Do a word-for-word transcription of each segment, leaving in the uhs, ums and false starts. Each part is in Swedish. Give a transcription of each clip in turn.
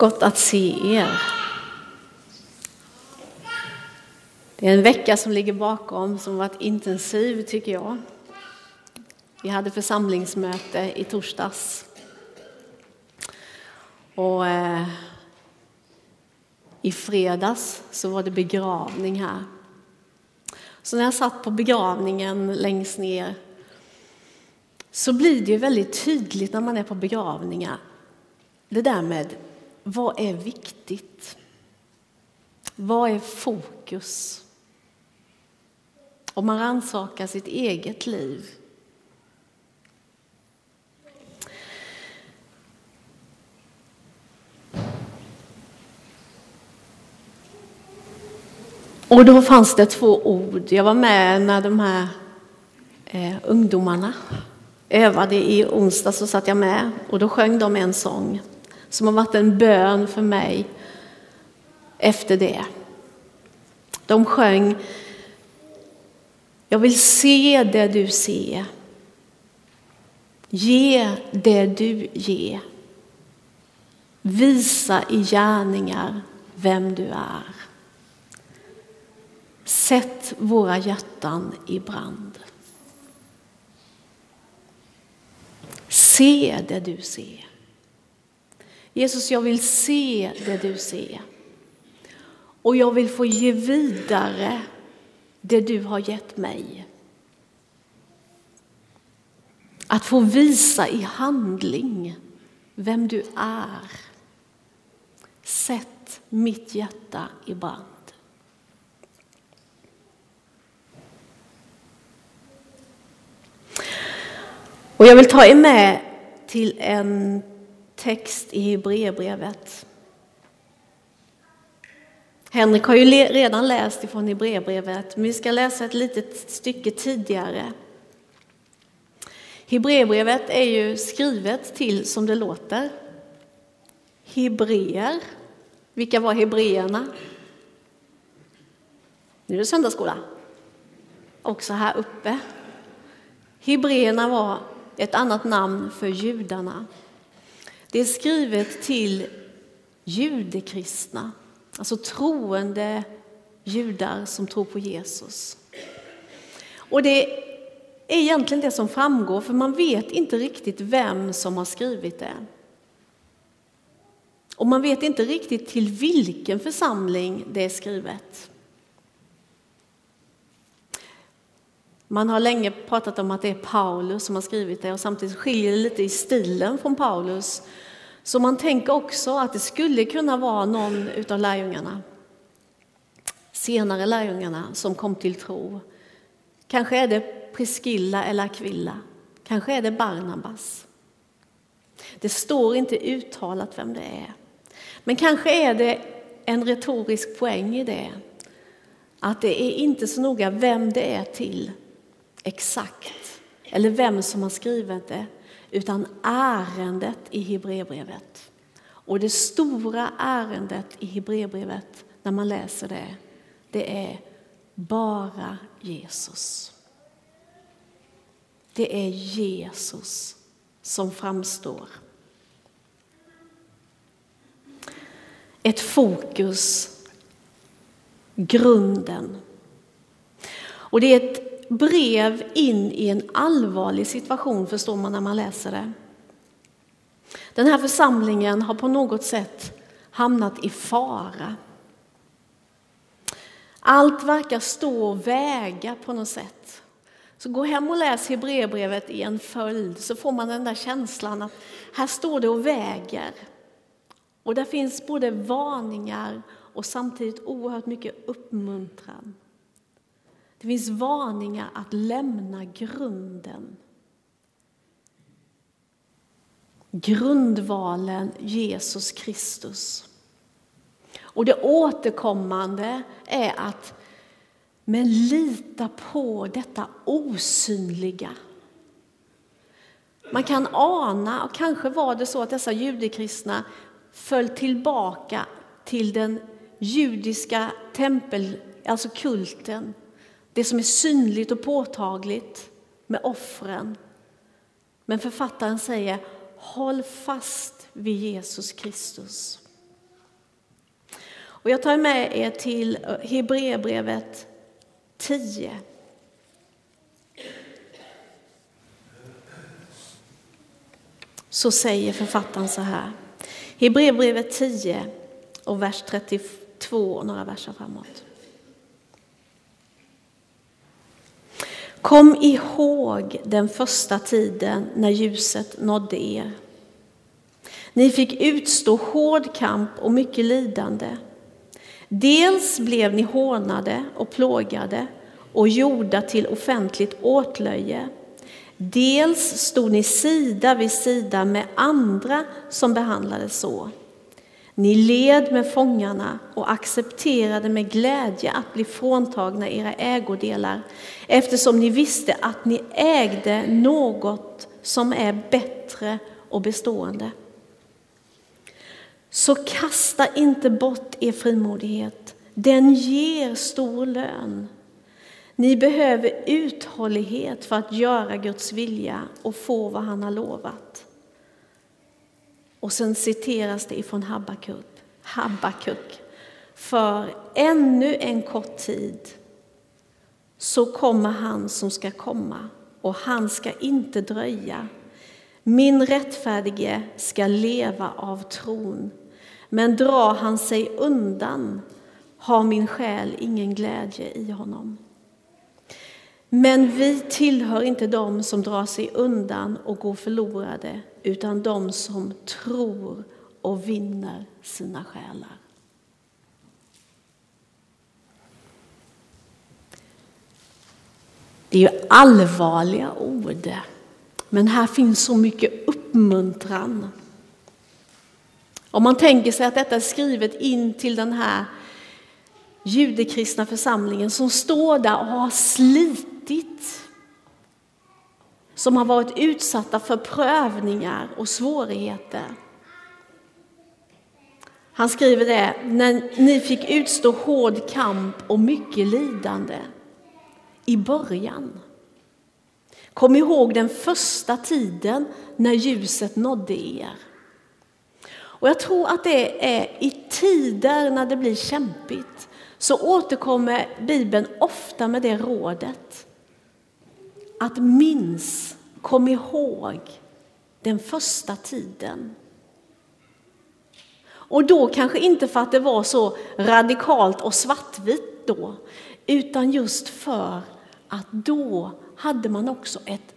Gott att se er. Det är en vecka som ligger bakom som varit intensiv tycker jag. Vi hade församlingsmöte i torsdags. Och eh, i fredags så var det begravning här. Så när jag satt på begravningen längst ner så blir det ju väldigt tydligt när man är på begravningar. Det där med vad är viktigt? Vad är fokus? Om man rannsakar sitt eget liv. Och då fanns det två ord. Jag var med när de här eh, ungdomarna övade i onsdag, så satt jag med. Och då sjöng de en sång som har varit en bön för mig efter det. De sjöng: jag vill se det du ser. Ge det du ger. Visa i gärningar vem du är. Sätt våra hjärtan i brand. Se det du ser. Jesus, jag vill se det du ser. Och jag vill få ge vidare det du har gett mig. Att få visa i handling vem du är. Sätt mitt hjärta i brand. Och jag vill ta er med till en text i Hebreerbrevet. Henrik har ju redan läst ifrån Hebreerbrevet, men vi ska läsa ett litet stycke tidigare. Hebreerbrevet är ju skrivet till, som det låter, hebreer. Vilka var hebreerna? Nu är det söndagsskola. Också här uppe. Hebreerna var ett annat namn för judarna. Det är skrivet till judekristna, alltså troende judar som tror på Jesus. Och det är egentligen det som framgår, för man vet inte riktigt vem som har skrivit det. Och man vet inte riktigt till vilken församling det är skrivet. Man har länge pratat om att det är Paulus som har skrivit det, och samtidigt skiljer det lite i stilen från Paulus. Så man tänker också att det skulle kunna vara någon utav lärjungarna, senare lärjungarna som kom till tro. Kanske är det Priscilla eller Aquila, kanske är det Barnabas. Det står inte uttalat vem det är. Men kanske är det en retorisk poäng i det, att det är inte så noga vem det är till exakt, eller vem som har skrivit det, utan ärendet i Hebreerbrevet. Och det stora ärendet i Hebreerbrevet, när man läser det, det är bara Jesus. Det är Jesus som framstår. Ett fokus, grunden. Och det är ett brev in i en allvarlig situation, förstår man när man läser det. Den här församlingen har på något sätt hamnat i fara. Allt verkar stå och väga på något sätt. Så gå hem och läs Hebreerbrevet i en följd, så får man den där känslan att här står det och väger. Och där finns både varningar och samtidigt oerhört mycket uppmuntran. Det finns varningar att lämna grunden. Grundvalen Jesus Kristus. Och det återkommande är att men lita på detta osynliga. Man kan ana, och kanske var det så att dessa judekristna föll tillbaka till den judiska tempel, alltså kulten. Det som är synligt och påtagligt med offren. Men författaren säger, håll fast vid Jesus Kristus. Och jag tar med er till Hebreerbrevet tio. Så säger författaren så här. Hebreerbrevet tio och vers trettiotvå och några verser framåt. Kom ihåg den första tiden när ljuset nådde er. Ni fick utstå hård kamp och mycket lidande. Dels blev ni hånade och plågade och gjorda till offentligt åtlöje. Dels stod ni sida vid sida med andra som behandlades så. Ni led med fångarna och accepterade med glädje att bli fråntagna era ägodelar, eftersom ni visste att ni ägde något som är bättre och bestående. Så kasta inte bort er frimodighet, den ger stor lön. Ni behöver uthållighet för att göra Guds vilja och få vad han har lovat. Och sen citeras det ifrån Habakuk. Habakuk. För ännu en kort tid så kommer han som ska komma, och han ska inte dröja. Min rättfärdige ska leva av tron, men drar han sig undan har min själ ingen glädje i honom. Men vi tillhör inte dem som drar sig undan och går förlorade, utan de som tror och vinner sina själar. Det är ju allvarliga ord, men här finns så mycket uppmuntran. Om man tänker sig att detta är skrivet in till den här judekristna församlingen som står där och har slitit, som har varit utsatta för prövningar och svårigheter. Han skriver det: när ni fick utstå hård kamp och mycket lidande i början. Kom ihåg den första tiden när ljuset nådde er. Och jag tror att det är i tider när det blir kämpigt, så återkommer Bibeln ofta med det rådet. Att minns, kom ihåg den första tiden. Och då kanske inte för att det var så radikalt och svartvitt då, utan just för att då hade man också ett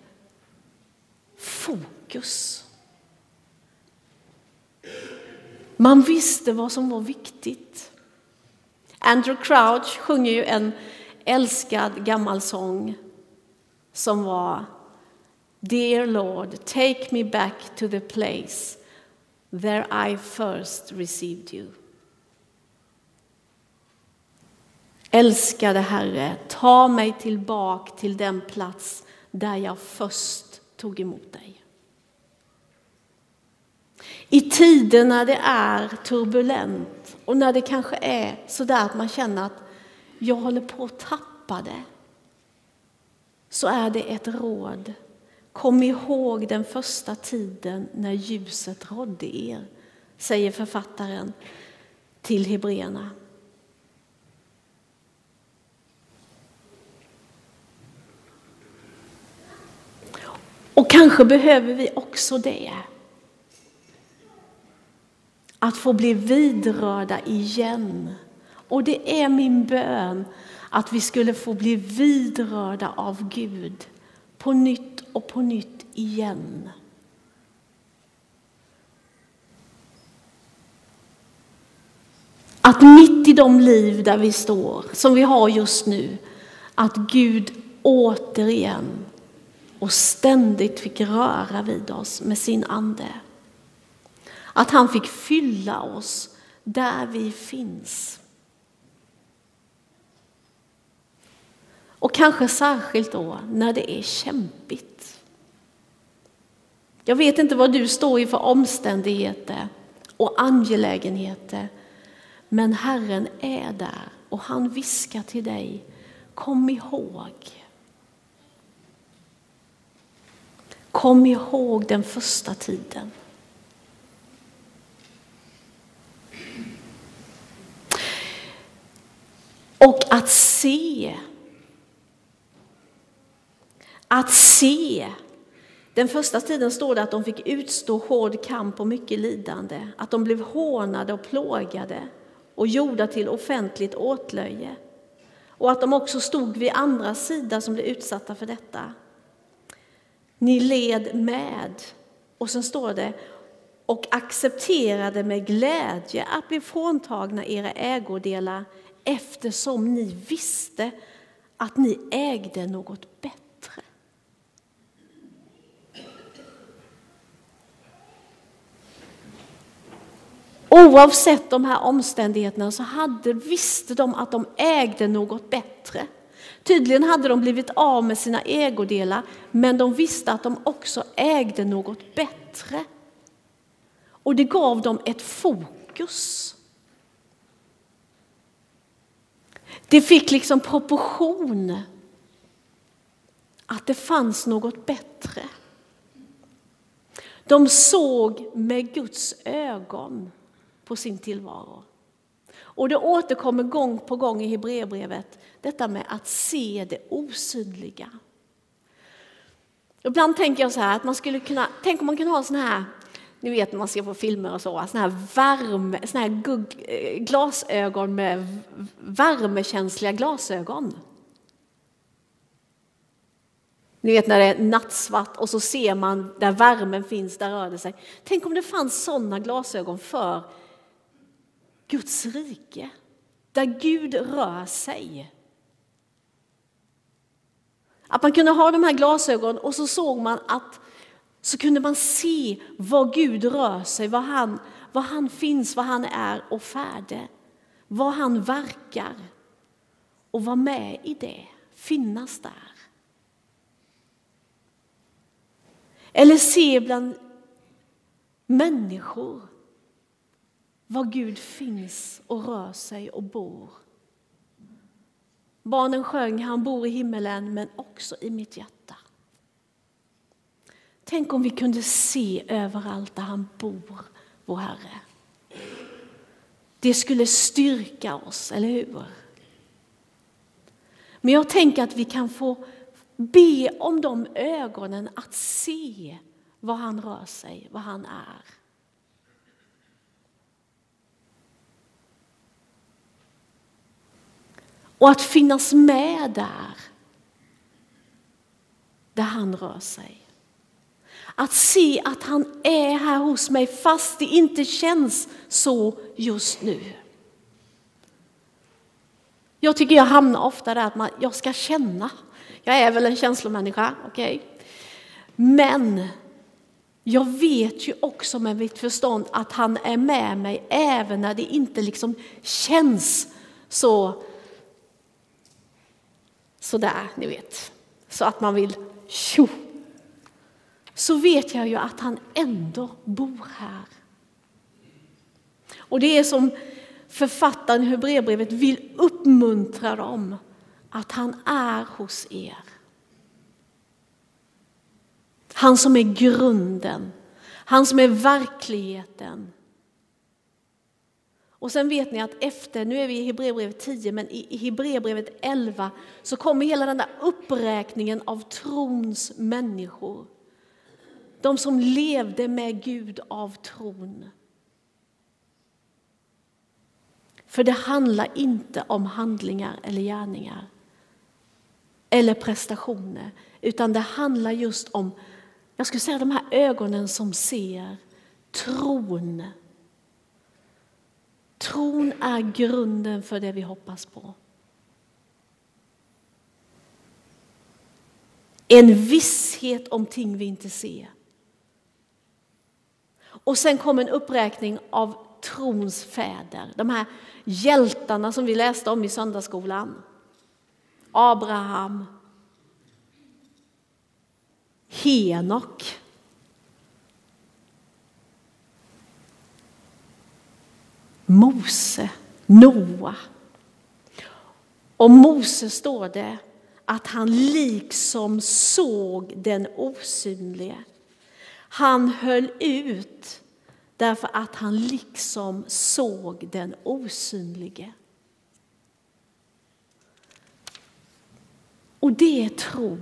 fokus. Man visste vad som var viktigt. Andrew Crouch sjunger ju en älskad gammal sång som var: Dear Lord, take me back to the place where I first received you. Älskade Herre, ta mig tillbaka till den plats där jag först tog emot dig. I tider när det är turbulent och när det kanske är så där att man känner att jag håller på att tappa det, så är det ett råd. Kom ihåg den första tiden när ljuset rådde er, säger författaren till Hebreerna. Och kanske behöver vi också det. Att få bli vidrörda igen. Och det är min bön att vi skulle få bli vidrörda av Gud på nytt och på nytt igen. Att mitt i de liv där vi står, som vi har just nu, att Gud återigen och ständigt fick röra vid oss med sin ande. Att han fick fylla oss där vi finns. Och kanske särskilt då när det är kämpigt. Jag vet inte vad du står i för omständigheter och angelägenheter. Men Herren är där och han viskar till dig: kom ihåg. Kom ihåg den första tiden. Och att se. Att se. Den första tiden står det att de fick utstå hård kamp och mycket lidande. Att de blev hånade och plågade och gjorda till offentligt åtlöje. Och att de också stod vid andra sidan som blev utsatta för detta. Ni led med. Och sen står det, och accepterade med glädje att bli fråntagna era ägodelar, eftersom ni visste att ni ägde något bättre. Oavsett de här omständigheterna så hade, visste de att de ägde något bättre. Tydligen hade de blivit av med sina ägodelar, men de visste att de också ägde något bättre. Och det gav dem ett fokus. Det fick liksom proportion. Att det fanns något bättre. De såg med Guds ögon på sin tillvaro. Och det återkommer gång på gång i Hebreerbrevet, detta med att se det osynliga. Ibland tänker jag så här, att man skulle kunna, tänk om man kunde ha sån här, ni vet när man ser på filmer och så, sån här värme, sån här gugg, glasögon med värmekänsliga glasögon. Ni vet när det är nattsvart och så ser man där värmen finns, där rör det sig. Tänk om det fanns sådana glasögon för Guds rike, där Gud rör sig. Att man kunde ha de här glasögonen och så såg man att så kunde man se var Gud rör sig, var han, var han finns, var han är och färde, var han verkar och vara med i det, finnas där. Eller se bland människor var Gud finns och rör sig och bor. Barnen sjöng, han bor i himmelen men också i mitt hjärta. Tänk om vi kunde se överallt där han bor, vår Herre. Det skulle styrka oss, eller hur? Men jag tänker att vi kan få be om de ögonen att se var han rör sig, vad han är. Och att finnas med där, där han rör sig. Att se att han är här hos mig fast det inte känns så just nu. Jag tycker jag hamnar ofta där att man, jag ska känna. Jag är väl en känslomänniska, okej. Okay. Men jag vet ju också med mitt förstånd att han är med mig även när det inte liksom känns så så där, ni vet. Så att man vill tjo. Så vet jag ju att han ändå bor här. Och det är som författaren i Hebreerbrevet vill uppmuntra dem att han är hos er. Han som är grunden, han som är verkligheten. Och sen vet ni att efter, nu är vi i Hebreerbrevet tio, men i Hebreerbrevet elva så kommer hela den där uppräkningen av trons människor. De som levde med Gud av tron. För det handlar inte om handlingar eller gärningar eller prestationer, utan det handlar just om, jag skulle säga de här ögonen som ser, tron. Tron är grunden för det vi hoppas på. En visshet om ting vi inte ser. Och sen kommer en uppräkning av trons fäder. De här hjältarna som vi läste om i söndagsskolan. Abraham. Henok. Mose. Noa. Och Mose står det att han liksom såg den osynlige. Han höll ut därför att han liksom såg den osynlige. Och det är tro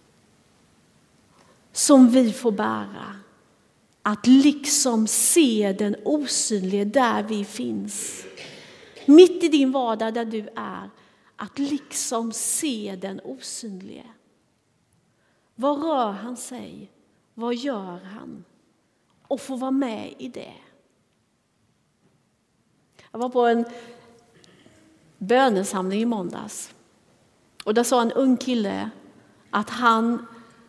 som vi får bära. Att liksom se den osynliga där vi finns. Mitt i din vardag där du är. Att liksom se den osynliga. Vad rör han sig? Vad gör han? Och få vara med i det. Jag var på en bönesamling i måndags. Och där sa en ung kille att han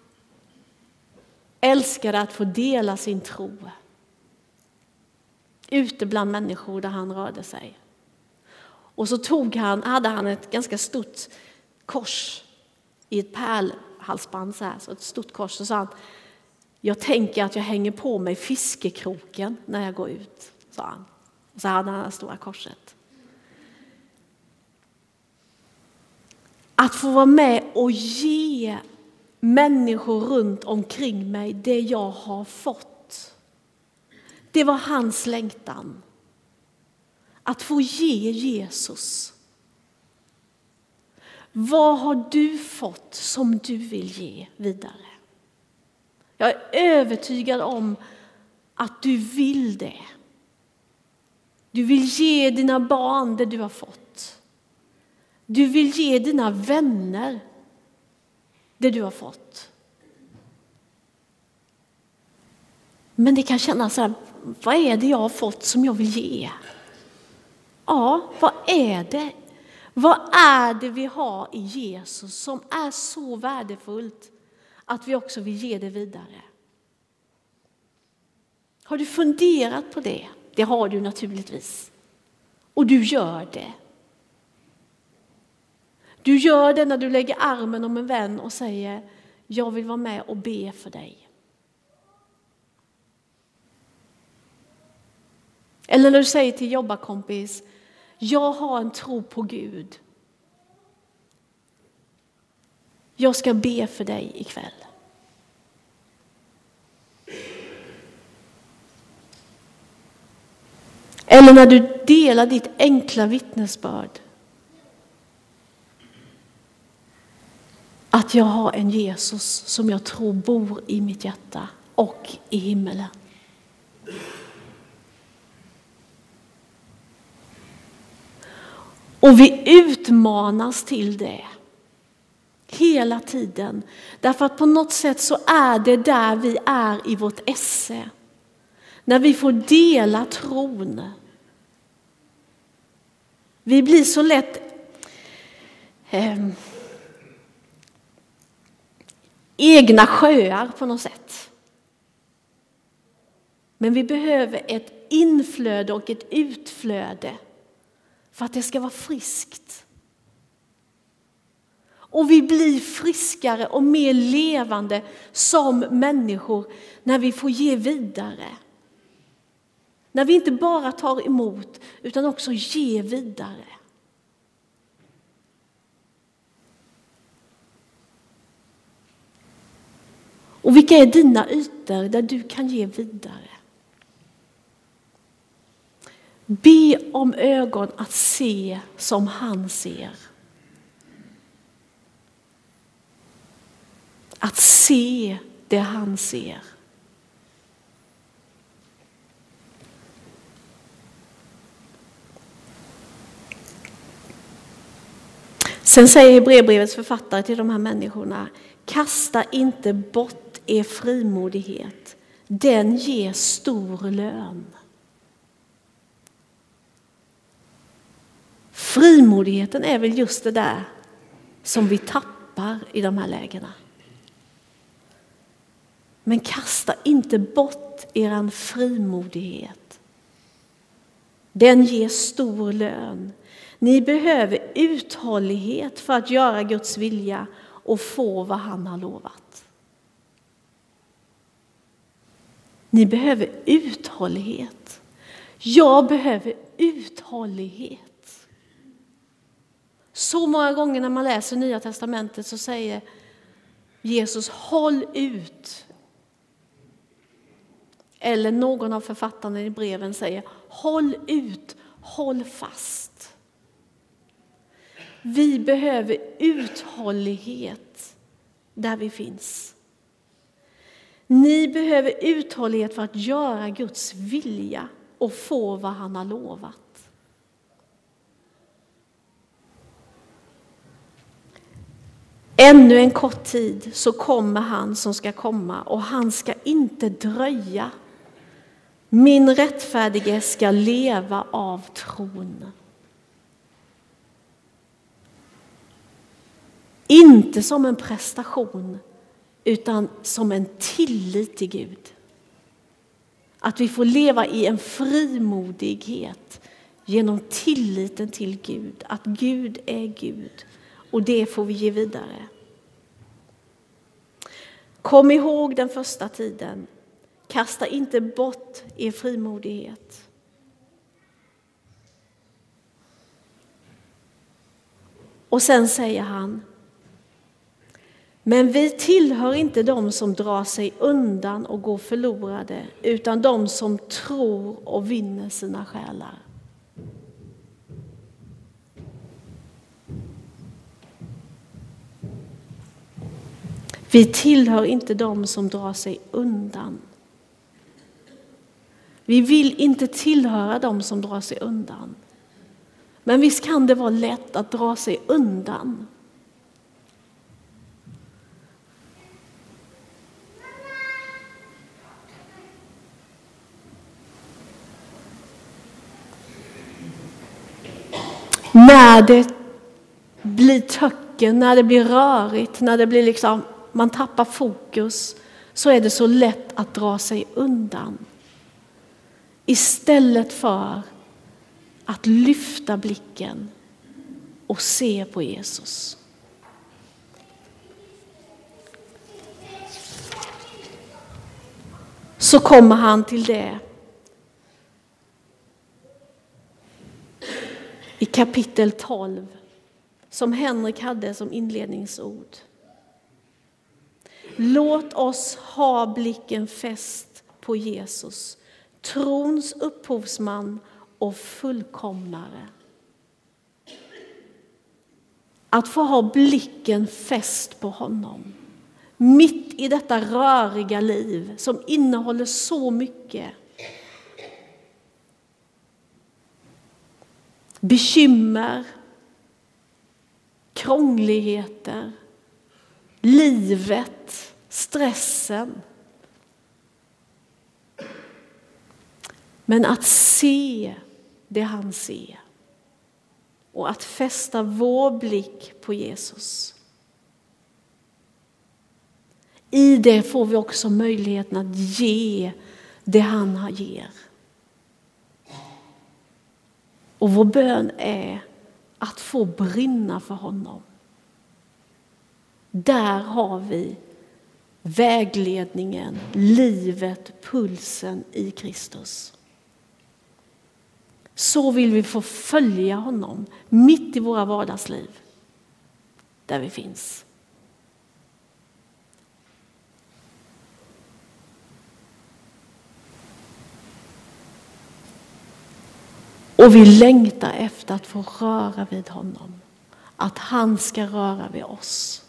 älskade att få dela sin tro. Ute bland människor där han rörde sig. Och så tog han, hade han ett ganska stort kors i ett pärlhalsband. Så, här, så ett stort kors. Och sa han, jag tänker att jag hänger på mig fiskekroken när jag går ut. Sa han. Och så hade han det stora korset. Att få vara med och ge människor runt omkring mig det jag har fått. Det var hans längtan. Att få ge Jesus. Vad har du fått som du vill ge vidare? Jag är övertygad om att du vill det. Du vill ge dina barn det du har fått. Du vill ge dina vänner det du har fått. Men det kan kännas så här, vad är det jag har fått som jag vill ge? Ja, vad är det? Vad är det vi har i Jesus som är så värdefullt att vi också vill ge det vidare? Har du funderat på det? Det har du naturligtvis. Och du gör det. Du gör det när du lägger armen om en vän och säger, jag vill vara med och be för dig. Eller när du säger till jobbarkompis, jag har en tro på Gud. Jag ska be för dig ikväll. Eller när du delar ditt enkla vittnesbörd. Att jag har en Jesus som jag tror bor i mitt hjärta och i himmelen. Och vi utmanas till det hela tiden. Därför att på något sätt så är det där vi är i vårt esse. När vi får dela tron. Vi blir så lätt eh, egna sjöar på något sätt. Men vi behöver ett inflöde och ett utflöde för att det ska vara friskt. Och vi blir friskare och mer levande som människor när vi får ge vidare. När vi inte bara tar emot utan också ger vidare. Och vilka är dina ytor där du kan ge vidare? Be om ögon att se som han ser. Att se det han ser. Sen säger Hebreerbrevets författare till de här människorna, kasta inte bort er frimodighet. Den ger stor lön. Frimodigheten är väl just det där som vi tappar i de här lägena. Men kasta inte bort er frimodighet. Den ger stor lön. Ni behöver uthållighet för att göra Guds vilja och få vad han har lovat. Ni behöver uthållighet. Jag behöver uthållighet. Så många gånger när man läser Nya testamentet så säger Jesus, håll ut. Eller någon av författarna i breven säger, håll ut, håll fast. Vi behöver uthållighet där vi finns. Ni behöver uthållighet för att göra Guds vilja och få vad han har lovat. Ännu en kort tid så kommer han som ska komma, och han ska inte dröja. Min rättfärdige ska leva av tron. Inte som en prestation, utan som en tillit till Gud. Att vi får leva i en frimodighet genom tilliten till Gud. Att Gud är Gud, och det får vi ge vidare. Kom ihåg den första tiden. Kasta inte bort er frimodighet. Och sen säger han: men vi tillhör inte de som drar sig undan och går förlorade, utan de som tror och vinner sina själar. Vi tillhör inte de som drar sig undan. Vi vill inte tillhöra de som drar sig undan. Men visst kan det vara lätt att dra sig undan. När det blir töcken, när det blir rörigt, när det blir liksom, man tappar fokus, så är det så lätt att dra sig undan. Istället för att lyfta blicken och se på Jesus. Så kommer han till det i kapitel tolv som Henrik hade som inledningsord. Låt oss ha blicken fäst på Jesus, trons upphovsman och fullkomnare. Att få ha blicken fäst på honom. Mitt i detta röriga liv som innehåller så mycket. Bekymmer, krångligheter, livet, stressen. Men att se det han ser och att fästa vår blick på Jesus. I det får vi också möjligheten att ge det han ger. Och vår bön är att få brinna för honom. Där har vi vägledningen, livet, pulsen i Kristus. Så vill vi få följa honom mitt i våra vardagsliv, där vi finns. Och vi längtar efter att få röra vid honom. Att han ska röra vid oss.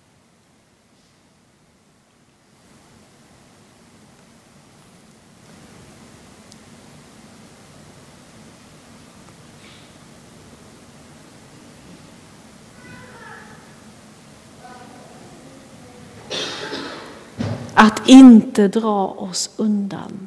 Att inte dra oss undan.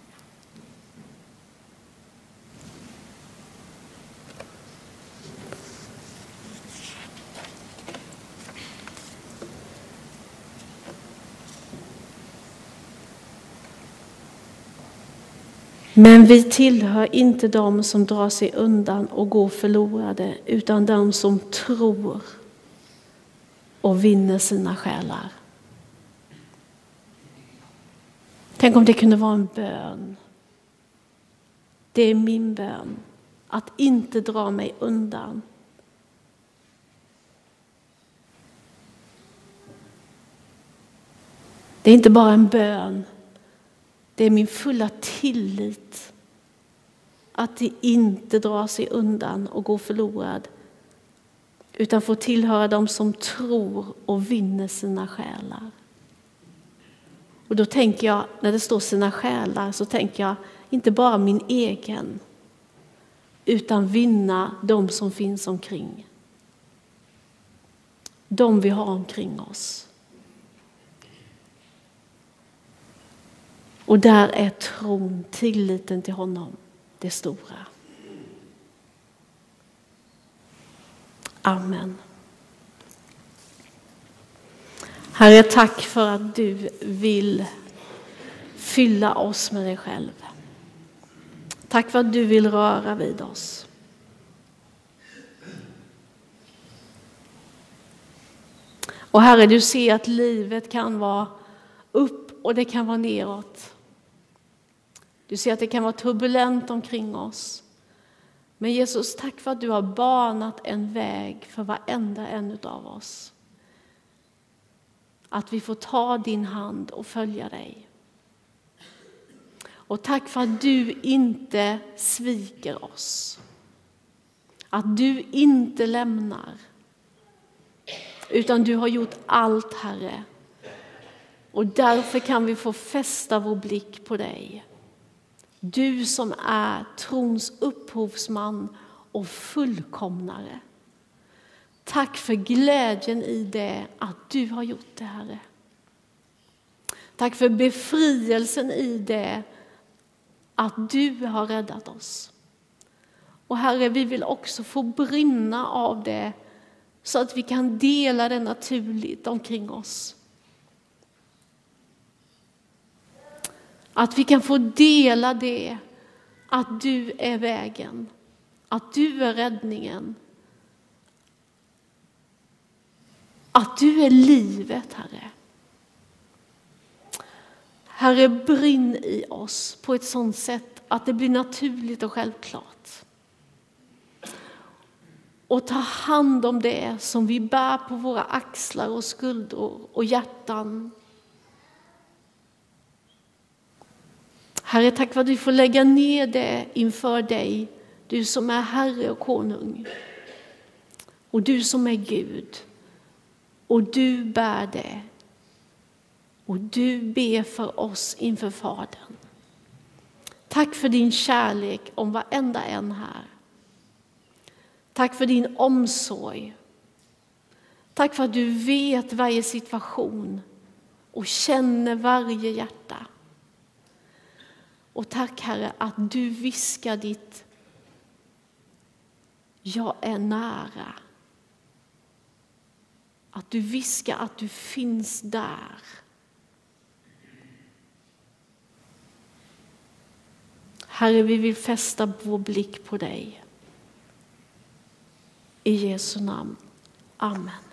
Men vi tillhör inte de som drar sig undan och går förlorade, utan de som tror och vinner sina själar. Tänk om det kunde vara en bön. Det är min bön. Att inte dra mig undan. Det är inte bara en bön. Det är min fulla tillit. Att det inte drar sig undan och går förlorad. utan får tillhöra dem som tror och vinner sina själar. Och då tänker jag, när det står sina själar, så tänker jag inte bara min egen, utan vinna de som finns omkring. De vi har omkring oss. Och där är tron, tilliten till honom, det stora. Amen. Herre, tack för att du vill fylla oss med dig själv. Tack för att du vill röra vid oss. Och Herre, du ser att livet kan vara upp och det kan vara neråt. Du ser att det kan vara turbulent omkring oss. Men Jesus, tack för att du har banat en väg för varenda en av oss. Att vi får ta din hand och följa dig. Och tack för att du inte sviker oss. Att du inte lämnar. Utan du har gjort allt, Herre. Och därför kan vi få fästa vår blick på dig. Du som är trons upphovsman och fullkomnare. Tack för glädjen i det att du har gjort det, Herre. Tack för befrielsen i det att du har räddat oss. Och Herre, vi vill också få brinna av det så att vi kan dela det naturligt omkring oss. Att vi kan få dela det, att du är vägen, att du är räddningen. Att du är livet, Herre. Herre, brinn i oss på ett sådant sätt att det blir naturligt och självklart. Och ta hand om det som vi bär på våra axlar och skuldror och hjärtan. Herre, tack för att vi får lägga ner det inför dig. Du som är Herre och konung. Och du som är Gud. Och du bär det. Och du ber för oss inför Fadern. Tack för din kärlek om varenda en här. Tack för din omsorg. Tack för att du vet varje situation och känner varje hjärta. Och tack, Herre, att du viskar ditt jag är nära. Att du viskar att du finns där. Herre, vi vill fästa vår blick på dig. I Jesu namn. Amen.